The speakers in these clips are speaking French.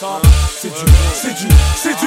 C'est du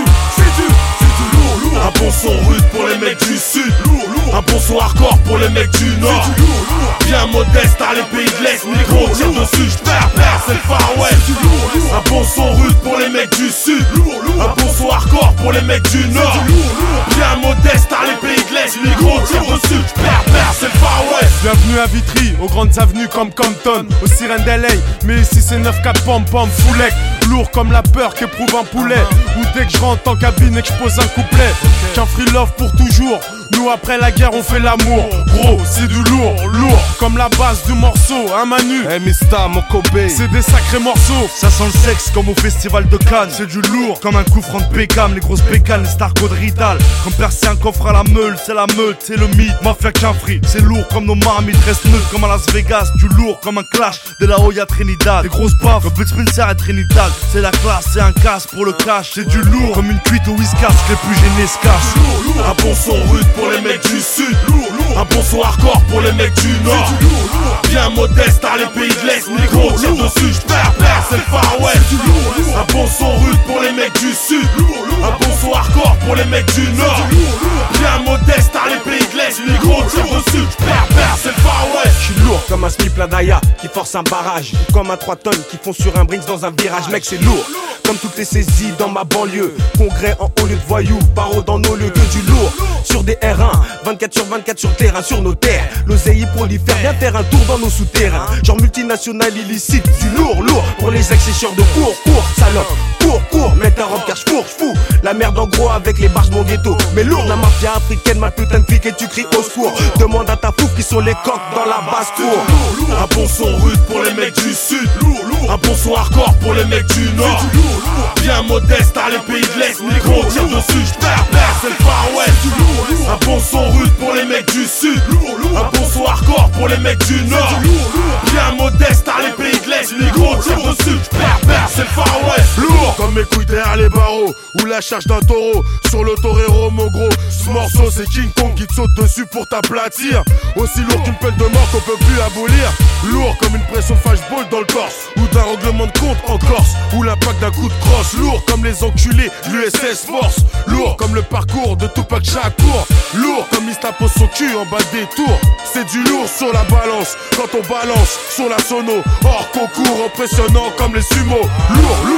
lourd. Un bon son rude pour les mecs du sud. Un bon son hardcore pour les mecs du nord. Bien modeste à les pays de l'Est. Micro tire dessus, j'perds, c'est le Far West. Un bon son rude pour les mecs du sud. Un bon son hardcore pour les mecs du nord. Bien modeste à les pays de l'Est. Micro tire dessus, j'perds, c'est le Far West. Bienvenue à Vitry, aux grandes avenues comme Compton, aux sirènes d'LA. Mais ici c'est 9-4 pom-pom, foulec. Lourd comme la peur qu'éprouve un poulet. Ou dès que je rentre en cabine et que je pose un couplet. Qu'un free love pour toujours. Nous après la guerre on fait l'amour. Gros c'est du lourd, lourd comme la base du morceau, hein Manu. Hey Mista, mon Kobe, c'est des sacrés morceaux. Ça sent le sexe comme au festival de Cannes. C'est du lourd comme un coup franc de Beckham. Les grosses bécanes, les stars Rital. Comme percer un coffre à la meule, c'est la meute, c'est le mythe. Mafia qu'un free, c'est lourd comme nos marmites. Reste neutre comme à Las Vegas. Du lourd comme un clash de la Hoya Trinidad. Les grosses baffes comme Bud Spencer et Trinidad. C'est la classe, c'est un casse pour le cash. C'est du lourd comme une cuite au whiskas. Que les plus gênés se cachent. Un bon son rude pour les mecs du sud. Un bon son hardcore pour les mecs du nord. Bien modeste à les pays de l'Est. Micro tire dessus, j'perds, c'est le Far West. Un bon son rude pour les mecs du sud. Un bon son hardcore pour les mecs du nord. Bien modeste à les pays de l'Est. Micro tire dessus, j'perds, c'est le Far West. J'suis lourd comme un slip Ladaya qui force un barrage. Ou comme un 3 tonnes qui font sur un Brinks dans un virage. Mec c'est lourd comme toutes les saisies dans ma banlieue. Congrès en haut lieu de voyous, barreaux dans nos lieux. Que du lourd sur des R1, 24/24 sur terrain, sur nos terres. L'oseille prolifère, viens faire un tour dans nos souterrains. Genre multinational illicite, du lourd pour les accessoires de cours, salope. Cours, mets ta robe car j'fous la merde en gros avec les barges mon ghetto. Mais lourd, la mafia africaine, ma putain de clique et tu cries au secours. Demande à ta fouf qui sont les coques dans la basse-cour. Un bon son rude pour les mecs du sud. Un bon son hardcore pour les mecs du nord. Bien modeste à les pays de l'Est. Micro tire dessus, j'perds, c'est le Far West. Un bon son rude pour les mecs du sud. Un bon son hardcore pour les mecs du nord. Bien modeste à les pays de l'Est. Micro tire dessus, j'perds, c'est le Far West. Lourd comme mes couilles derrière les barreaux. Ou la charge d'un taureau sur le torero mon gros. Ce morceau c'est King Kong qui te saute dessus pour t'aplatir. Aussi lourd qu'une peine de mort qu'on peut plus abolir. Lourd comme une pression flashball dans le torse. Ou d'un règlement de compte en Corse. Ou l'impact d'un coup de crosse. Lourd comme les enculés l'USS Force. Lourd comme le parcours de Tupac Shakur. Lourd comme il se tape son cul en bas des tours. C'est du lourd sur la balance. Quand on balance sur la sono. Hors concours impressionnant comme les sumo. Lourd.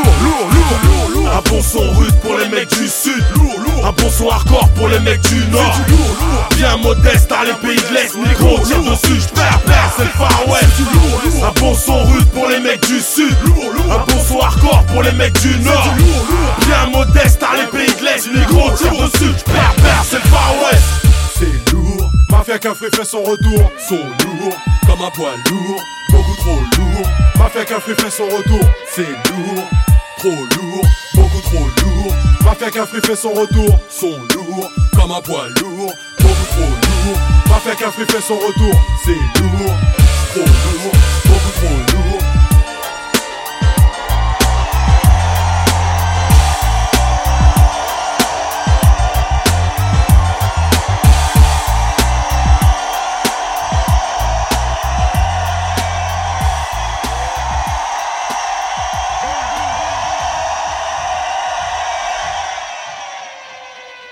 Un bon son rude pour les mecs du sud. Un bon son hardcore pour les mecs du nord. Bien modeste à les pays de l'Est. Micro tire dessus, j'perds, c'est le Far West. Un bon son rude pour les mecs du sud. Un bon son hardcore pour les mecs du nord. Bien modeste à les pays de l'Est. Micro tire dessus, j'perds, c'est le Far West. C'est lourd, Mafia qu'un free fait son retour. Son lourd, comme un poids lourd, beaucoup trop lourd. Mafia qu'un free fait son retour. C'est lourd, trop lourd, beaucoup trop lourd. Mafia qu'un free fait son retour. Son lourd, comme un poids lourd, beaucoup trop lourd. Mafia qu'un free fait son retour. C'est lourd, trop lourd, beaucoup trop lourd.